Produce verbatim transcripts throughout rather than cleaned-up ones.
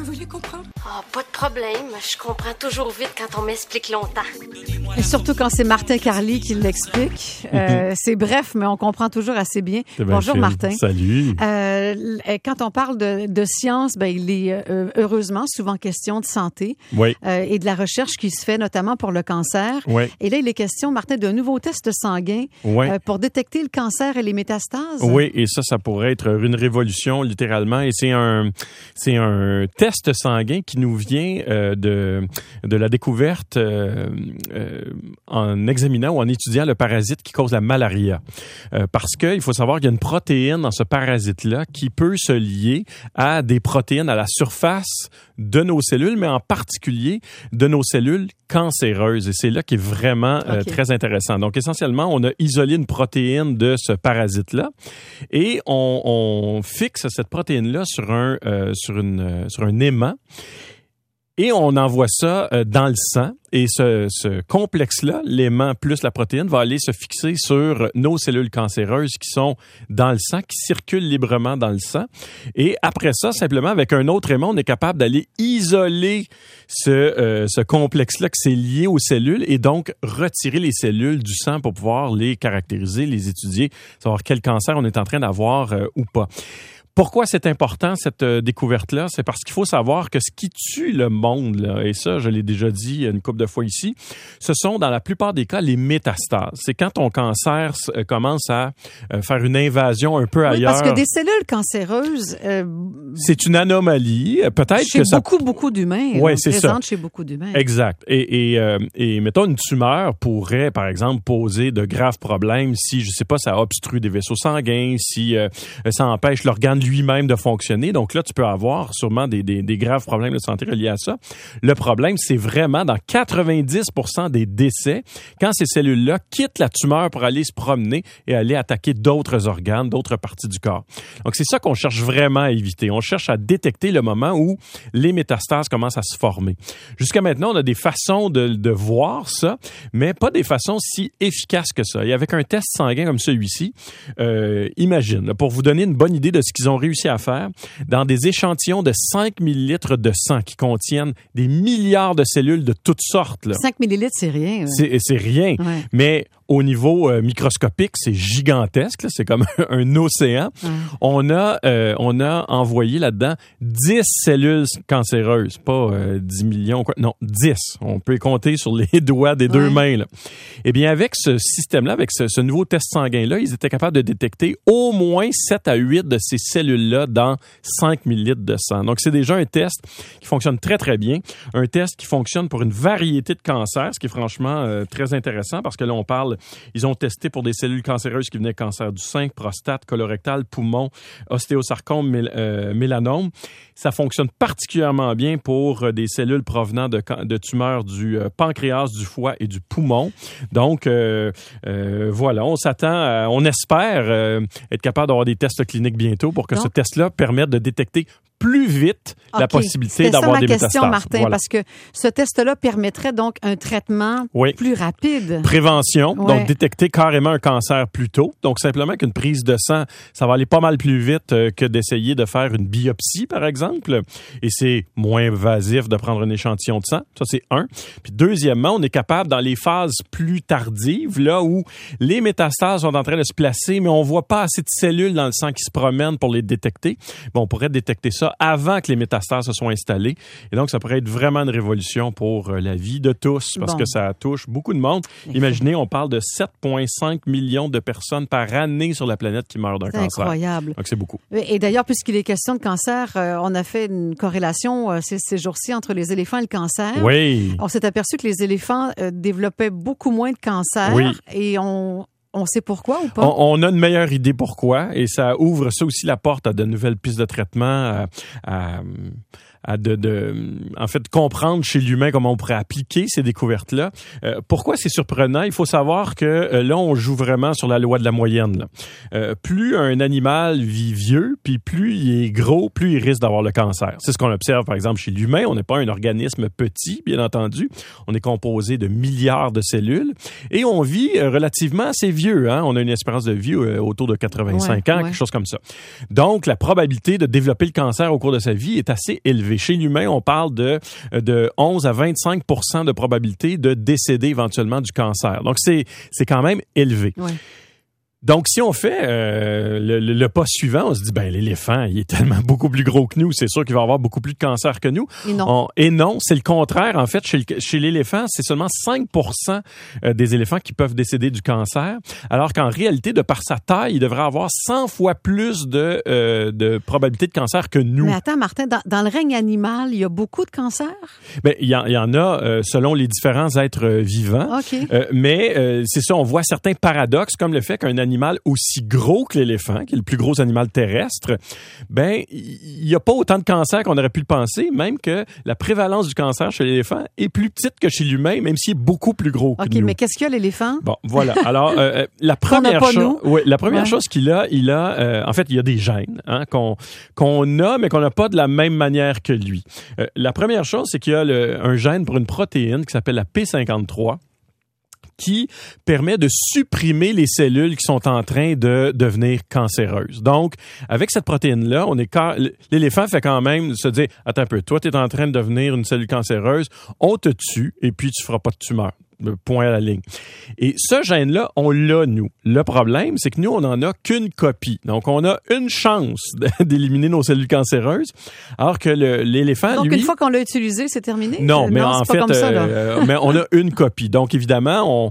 voulez comprendre? Ah, oh, pas de problème. Je comprends toujours vite quand on m'explique longtemps. Et surtout quand c'est Martin Carly qui l'explique. Euh, c'est bref, mais on comprend toujours assez bien. C'est bien Bonjour fine. Martin. Salut. Euh, quand on parle de, de science, ben, il est euh, heureusement souvent question de santé Oui. euh, et de la recherche qui se fait notamment pour le cancer. Oui. Et là, il est question, Martin, d'un nouveau test sanguin Oui. euh, pour détecter le cancer et les métastases. Oui, et ça, ça pourrait être une révolution, littéralement. Et c'est un, c'est un test sanguin qui nous vient euh, de, de la découverte euh, euh, en examinant ou en étudiant le parasite qui cause la malaria. Euh, parce que il faut savoir qu'il y a une protéine dans ce parasite-là qui peut se lier à des protéines à la surface de nos cellules, mais en particulier de nos cellules cancéreuses. Et c'est là qui est vraiment euh, okay. très intéressant. Donc, essentiellement, on a isolé une protéine de ce parasite-là et on, on fixe cette protéine-là sur un, euh, sur une, euh, sur un aimant. Et on envoie ça euh, dans le sang. Et ce, ce complexe-là, l'aimant plus la protéine, va aller se fixer sur nos cellules cancéreuses qui sont dans le sang, qui circulent librement dans le sang. Et après ça, simplement, avec un autre aimant, on est capable d'aller isoler ce, euh, ce complexe-là qui s'est lié aux cellules et donc retirer les cellules du sang pour pouvoir les caractériser, les étudier, savoir quel cancer on est en train d'avoir euh, ou pas. Pourquoi c'est important, cette euh, découverte-là? C'est parce qu'il faut savoir que ce qui tue le monde, là, et ça, je l'ai déjà dit une couple de fois ici, ce sont, dans la plupart des cas, les métastases. C'est quand ton cancer euh, commence à euh, faire une invasion un peu oui, ailleurs. Parce que des cellules cancéreuses... Euh, c'est une anomalie. Peut-être chez que ça... beaucoup, beaucoup d'humains. Oui, là, c'est présente ça. chez beaucoup d'humains. Exact. Et, et, euh, et mettons, une tumeur pourrait, par exemple, poser de graves problèmes si, je sais pas, ça obstrue des vaisseaux sanguins, si euh, ça empêche l'organe lui-même de fonctionner. Donc là, tu peux avoir sûrement des, des, des graves problèmes de santé reliés à ça. Le problème, c'est vraiment dans quatre-vingt-dix pour cent des décès, quand ces cellules-là quittent la tumeur pour aller se promener et aller attaquer d'autres organes, d'autres parties du corps. Donc, c'est ça qu'on cherche vraiment à éviter. On cherche à détecter le moment où les métastases commencent à se former. Jusqu'à maintenant, on a des façons de, de voir ça, mais pas des façons si efficaces que ça. Et avec un test sanguin comme celui-ci, euh, imagine, là, pour vous donner une bonne idée de ce qu'ils ont réussi à faire, dans des échantillons de cinq millilitres de sang qui contiennent des milliards de cellules de toutes sortes. Là. cinq millilitres, c'est rien. Ouais. C'est, c'est rien, ouais. Mais au niveau euh, microscopique, c'est gigantesque. Là. C'est comme un océan. Ouais. On a, euh, on a envoyé là-dedans dix cellules cancéreuses, pas euh, dix millions, quoi. Non, dix. On peut les compter sur les doigts des ouais. deux mains. Là. Eh bien, avec ce système-là, avec ce, ce nouveau test sanguin-là, ils étaient capables de détecter au moins sept à huit de ces cellules-là dans cinq millilitres de sang. Donc, c'est déjà un test qui fonctionne très, très bien. Un test qui fonctionne pour une variété de cancers, ce qui est franchement euh, très intéressant parce que là, on parle, ils ont testé pour des cellules cancéreuses qui venaient cancer du sein, prostate, colorectal, poumon, ostéosarcome, mél- euh, mélanome. Ça fonctionne particulièrement bien pour euh, des cellules provenant de, de tumeurs du euh, pancréas, du foie et du poumon. Donc, euh, euh, voilà, on s'attend, à, on espère euh, être capable d'avoir des tests cliniques bientôt pour que Donc, ce test-là permette de détecter plus vite okay. la possibilité C'est d'avoir ça, des question, métastases. Martin, voilà. Parce que ce test-là permettrait donc un traitement oui. plus rapide. Prévention, ouais. donc détecter carrément un cancer plus tôt. Donc simplement qu'une prise de sang, ça va aller pas mal plus vite euh, que d'essayer de faire une biopsie, par exemple. Et c'est moins invasif de prendre un échantillon de sang. Ça, c'est un. Puis deuxièmement, on est capable, dans les phases plus tardives, là où les métastases sont en train de se placer, mais on voit pas assez de cellules dans le sang qui se promènent pour les détecter. Bon, on pourrait détecter ça avant que les métastases se soient installées. Et donc, ça pourrait être vraiment une révolution pour la vie de tous parce bon. que ça touche beaucoup de monde. Imaginez, on parle de sept virgule cinq millions de personnes par année sur la planète qui meurent d'un c'est cancer. Incroyable. Donc, c'est beaucoup. Et d'ailleurs, puisqu'il est question de cancer, euh, on a fait une corrélation euh, ces, ces jours-ci entre les éléphants et le cancer. Oui. On s'est aperçu que les éléphants euh, développaient beaucoup moins de cancer. Oui. Et on... On sait pourquoi ou pas? On, on a une meilleure idée pourquoi et ça ouvre ça aussi la porte à de nouvelles pistes de traitement, à, à, à de, de, en fait, comprendre chez l'humain comment on pourrait appliquer ces découvertes-là. Euh, pourquoi c'est surprenant? Il faut savoir que euh, là, on joue vraiment sur la loi de la moyenne. Là. Euh, plus un animal vit vieux, puis plus il est gros, plus il risque d'avoir le cancer. C'est ce qu'on observe, par exemple, chez l'humain. On n'est pas un organisme petit, bien entendu. On est composé de milliards de cellules et on vit euh, relativement assez vieux. Hein? On a une espérance de vie euh, autour de quatre-vingt-cinq ouais, ans, ouais. quelque chose comme ça. Donc, la probabilité de développer le cancer au cours de sa vie est assez élevée. élevé. Chez l'humain, on parle de, de onze à vingt-cinq pour cent de probabilité de décéder éventuellement du cancer. Donc, c'est, c'est quand même élevé. Oui. Donc, si on fait euh, le, le, le pas suivant, on se dit, ben l'éléphant, il est tellement beaucoup plus gros que nous, c'est sûr qu'il va avoir beaucoup plus de cancer que nous. Et non. On, et non, c'est le contraire. En fait, chez, le, chez l'éléphant, c'est seulement cinq pour cent des éléphants qui peuvent décéder du cancer, alors qu'en réalité, de par sa taille, il devrait avoir cent fois plus de, euh, de probabilité de cancer que nous. Mais attends, Martin, dans, dans le règne animal, il y a beaucoup de cancers? Ben, il y, en, il y en a euh, selon les différents êtres vivants. OK. Euh, mais euh, c'est ça, on voit certains paradoxes, comme le fait qu'un animal aussi gros que l'éléphant, qui est le plus gros animal terrestre, ben il n'y a pas autant de cancer qu'on aurait pu le penser, même que la prévalence du cancer chez l'éléphant est plus petite que chez l'humain, même s'il est beaucoup plus gros que OK, nous. mais qu'est-ce qu'il y a, l'éléphant? Bon, voilà. Alors, euh, la première chose, ouais, la première ouais. chose qu'il a, il a, euh, en fait, il y a des gènes hein, qu'on qu'on a, mais qu'on n'a pas de la même manière que lui. Euh, la première chose, c'est qu'il y a le, un gène pour une protéine qui s'appelle la P cinquante-trois. Qui permet de supprimer les cellules qui sont en train de devenir cancéreuses. Donc, avec cette protéine-là, on est car... l'éléphant fait quand même se dire, attends un peu, toi, tu es en train de devenir une cellule cancéreuse, on te tue et puis tu feras pas de tumeur. Point à la ligne. Et ce gène-là, on l'a, nous. Le problème, c'est que nous, on n'en a qu'une copie. Donc, on a une chance d'éliminer nos cellules cancéreuses, alors que le, l'éléphant, Donc, lui... une fois qu'on l'a utilisé, c'est terminé? Non, mais non, en c'est fait, pas comme ça, là. euh, mais on a une copie. Donc, évidemment, on...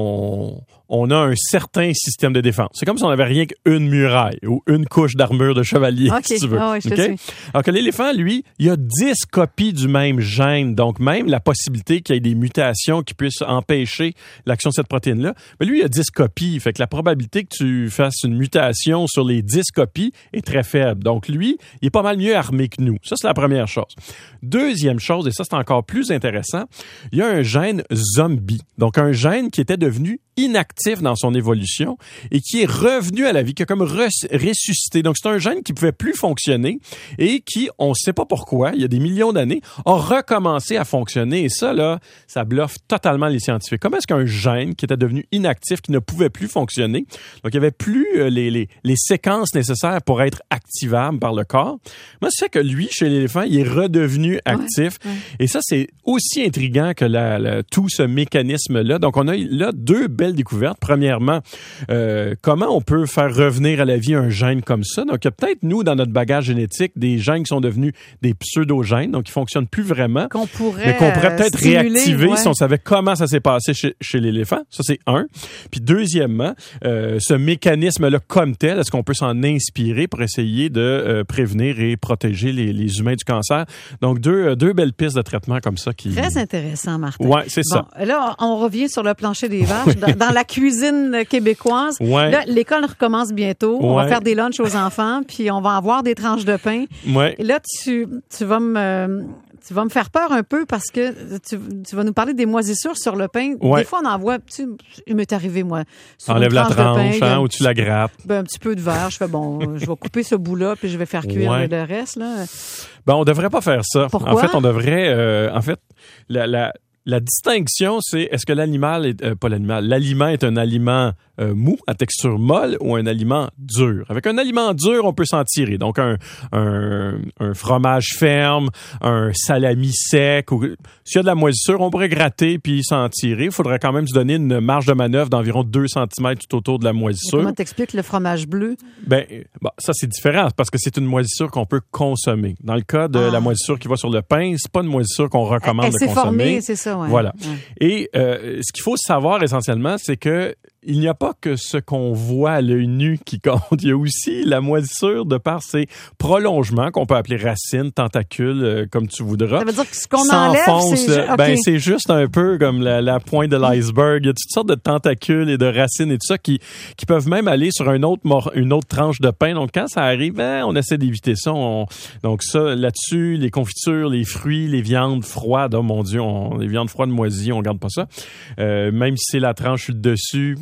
on on a un certain système de défense. C'est comme si on n'avait rien qu'une muraille ou une couche d'armure de chevalier, okay. si tu veux. Ah oui, je okay? te suis. Alors que l'éléphant, lui, il a dix copies du même gène. Donc, même la possibilité qu'il y ait des mutations qui puissent empêcher l'action de cette protéine-là, mais lui, il a dix copies. Fait que la probabilité que tu fasses une mutation sur les dix copies est très faible. Donc, lui, il est pas mal mieux armé que nous. Ça, c'est la première chose. Deuxième chose, et ça, c'est encore plus intéressant, il y a un gène zombie. Donc, un gène qui était devenu inactif dans son évolution et qui est revenu à la vie, qui a comme ressuscité. Donc, c'est un gène qui pouvait plus fonctionner et qui, on ne sait pas pourquoi, il y a des millions d'années, a recommencé à fonctionner. Et ça, là, ça bluffe totalement les scientifiques. Comment est-ce qu'un gène qui était devenu inactif, qui ne pouvait plus fonctionner, donc il n'y avait plus les, les, les séquences nécessaires pour être activable par le corps, moi, c'est que lui, chez l'éléphant, il est redevenu actif. Ouais, ouais. Et ça, c'est aussi intriguant que la, la, tout ce mécanisme-là. Donc, on a là deux belles découvertes. Premièrement, euh, comment on peut faire revenir à la vie un gène comme ça? Donc, il y a peut-être, nous, dans notre bagage génétique, des gènes qui sont devenus des pseudo-gènes, donc qui ne fonctionnent plus vraiment. Qu'on pourrait, mais qu'on pourrait peut-être stimuler, réactiver ouais. si on savait comment ça s'est passé chez, chez l'éléphant. Ça, c'est un. Puis, deuxièmement, euh, ce mécanisme-là comme tel, est-ce qu'on peut s'en inspirer pour essayer de euh, prévenir et protéger les, les humains du cancer? Donc, deux, deux belles pistes de traitement comme ça qui... Très intéressant, Martin. Oui, c'est bon, ça. Là, on revient sur le plancher des vaches. dans, dans la cuisine québécoise, ouais. là, l'école recommence bientôt. Ouais. On va faire des lunchs aux enfants, puis on va avoir des tranches de pain. Ouais. Et là, tu, tu vas me... Tu vas me faire peur un peu parce que tu, tu vas nous parler des moisissures sur le pain. Ouais. Des fois, on en voit, tu, il m'est arrivé, moi. Enlève la tranche, pain, hein, ou tu la grattes. Ben, un petit peu de verre. Je fais, bon, je vais couper ce bout-là, puis je vais faire cuire ouais. le reste, là. Ben, on devrait pas faire ça. Pourquoi? En fait, on devrait, euh, en fait, la, la, la distinction, c'est est-ce que l'animal est, euh, pas l'animal, l'aliment est un aliment euh, mou, à texture molle, ou un aliment dur. Avec un aliment dur, on peut s'en tirer. Donc, un, un, un fromage ferme, un salami sec, ou s'il y a de la moisissure, on pourrait gratter puis s'en tirer. Il faudrait quand même se donner une marge de manœuvre d'environ deux centimètres tout autour de la moisissure. Comment t'expliques le fromage bleu? Ben, bon, ça, c'est différent parce que c'est une moisissure qu'on peut consommer. Dans le cas de ah. la moisissure qui va sur le pain, c'est pas une moisissure qu'on recommande elle, elle de consommer. Formée, c'est ça, ouais. Voilà. Ouais. Et euh, ce qu'il faut savoir essentiellement, c'est que il n'y a pas que ce qu'on voit à l'œil nu qui compte. Il y a aussi la moisissure de par ses prolongements qu'on peut appeler racines, tentacules, euh, comme tu voudras. Ça veut dire que ce qu'on enlève, c'est... Okay. Ben, c'est juste un peu comme la, la pointe de l'iceberg. Il y a toutes sortes de tentacules et de racines et tout ça qui, qui peuvent même aller sur un autre mor- une autre tranche de pain. Donc, quand ça arrive, ben, on essaie d'éviter ça. On, donc, ça, là-dessus, les confitures, les fruits, les viandes froides, oh mon Dieu, on, les viandes froides moisies, on garde pas ça. Euh, même si c'est la tranche sur le dessus,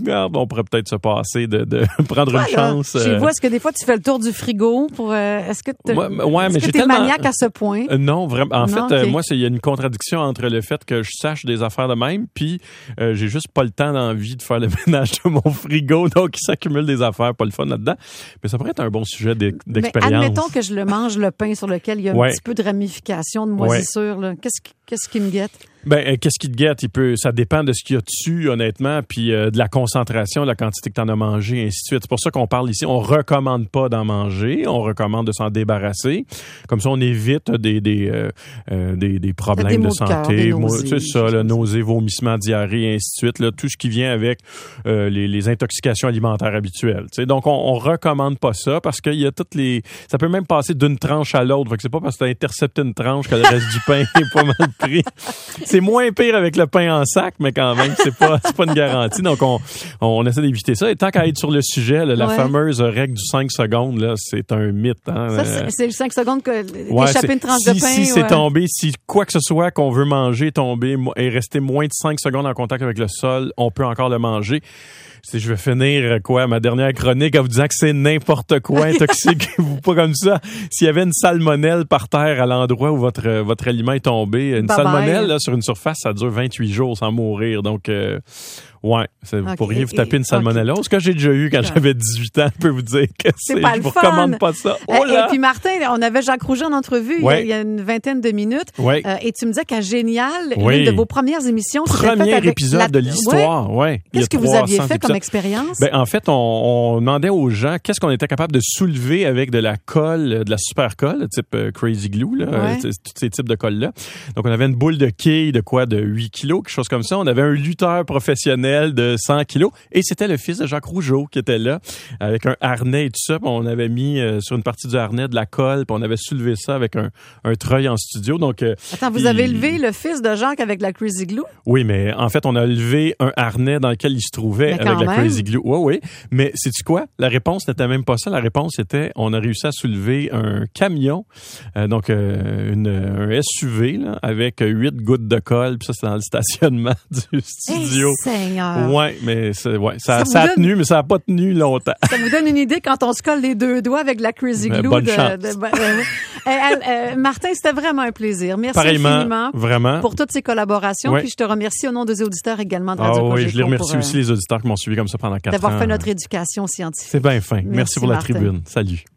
regarde, on pourrait peut-être se passer de, de prendre Toi, une là, chance. Chez euh... vous, est-ce que des fois, tu fais le tour du frigo pour... Euh, est-ce que tu ouais, ouais, est-ce es tellement... maniaque à ce point? Euh, non, vraiment. En non, fait, okay. euh, moi, il y a une contradiction entre le fait que je sache des affaires de même, puis euh, j'ai juste pas le temps d'envie de faire le ménage de mon frigo, donc il s'accumule des affaires, pas le fun là-dedans. Mais ça pourrait être un bon sujet d'expérience. Mais admettons que je le mange, le pain sur lequel il y a un ouais. petit peu de ramification, de moisissure. Ouais. Qu'est-ce, qu'est-ce qui me guette? Ben, euh, qu'est-ce qui te guette? Il peut, ça dépend de ce qu'il y a dessus, honnêtement, puis euh, de la concentration, de la quantité que tu en as mangé, et ainsi de suite. C'est pour ça qu'on parle ici. On recommande pas d'en manger, on recommande de s'en débarrasser. Comme ça, on évite des des euh, euh, des, des problèmes des de de santé. nausées, c'est ça, le nausée, vomissements, diarrhée, et ainsi de suite. Là, tout ce qui vient avec euh, les, les intoxications alimentaires habituelles. T'sais. Donc, on, on recommande pas ça parce qu'il y a toutes les... Ça peut même passer d'une tranche à l'autre. Fait que c'est pas parce que tu as intercepté une tranche que le reste du pain est pas mal pris. C'est moins pire avec le pain en sac, mais quand même, c'est pas, c'est pas une garantie. Donc, on, on essaie d'éviter ça. Et tant qu'à être sur le sujet, là, la ouais. fameuse règle du cinq secondes, là, c'est un mythe. Hein? Ça, c'est, c'est le cinq secondes que ouais, échapper une tranche si, de pain. Si ouais. c'est tombé, si quoi que ce soit qu'on veut manger est tombé et resté moins de cinq secondes en contact avec le sol, on peut encore le manger. Si je vais finir, quoi, ma dernière chronique en vous disant que c'est n'importe quoi, intoxiquez-vous pas comme ça. S'il y avait une salmonelle par terre à l'endroit où votre votre aliment est tombé, une bye salmonelle bye. Là, sur une surface, ça dure vingt-huit jours sans mourir. Donc, euh, ouais, c'est, okay. Vous pourriez vous taper une salmonellose. Okay. Ce que j'ai déjà eu quand okay. j'avais dix-huit ans, je peux vous dire que c'est, c'est pas je vous fun. recommande pas ça. Oh là! Et puis Martin, on avait Jacques Rouget en entrevue ouais. il, y a, il y a une vingtaine de minutes. Ouais. Euh, et tu me disais qu'à Génial, oui. une de vos premières émissions, premier avec épisode la... de l'histoire. Ouais. ouais. Qu'est-ce que vous aviez fait comme expérience? Ben, en fait, on, on demandait aux gens qu'est-ce qu'on était capable de soulever avec de la colle, de la super colle, type euh, Crazy Glue, là, ouais. tous ces types de colle-là. Donc, on avait une boule de quilles de quoi, de huit kilos, quelque chose comme ça. On avait un lutteur professionnel de cent kilos et c'était le fils de Jacques Rougeau qui était là avec un harnais et tout ça. Puis on avait mis euh, sur une partie du harnais de la colle puis on avait soulevé ça avec un, un treuil en studio. Donc, euh, Attends, vous il... avez levé le fils de Jacques avec la Crazy Glue? Oui, mais en fait, on a levé un harnais dans lequel il se trouvait mais avec la Crazy Glue. Oui, oui. Mais sais-tu quoi? La réponse n'était même pas ça. La réponse était, on a réussi à soulever un camion, euh, donc euh, une, un S U V là, avec huit gouttes de colle. Puis ça, c'était dans le stationnement du studio. Hey, Seigneur! Ouais, mais c'est, ouais, ça, ça, ça a donne... tenu, mais ça n'a pas tenu longtemps. Ça vous donne une idée quand on se colle les deux doigts avec la Crazy Glue. Bonne de, chance. de, de, euh, euh, euh, Martin, c'était vraiment un plaisir. Merci Pareillement, infiniment vraiment. pour toutes ces collaborations. Ouais. Puis je te remercie au nom des auditeurs également de Radio Radio Ah oui, Cogeco je les remercie pour, aussi euh, les auditeurs qui m'ont suivi comme ça pendant quatre ans. D'avoir fait notre éducation scientifique. C'est bien fin. Merci, Merci pour la Martin. tribune. Salut.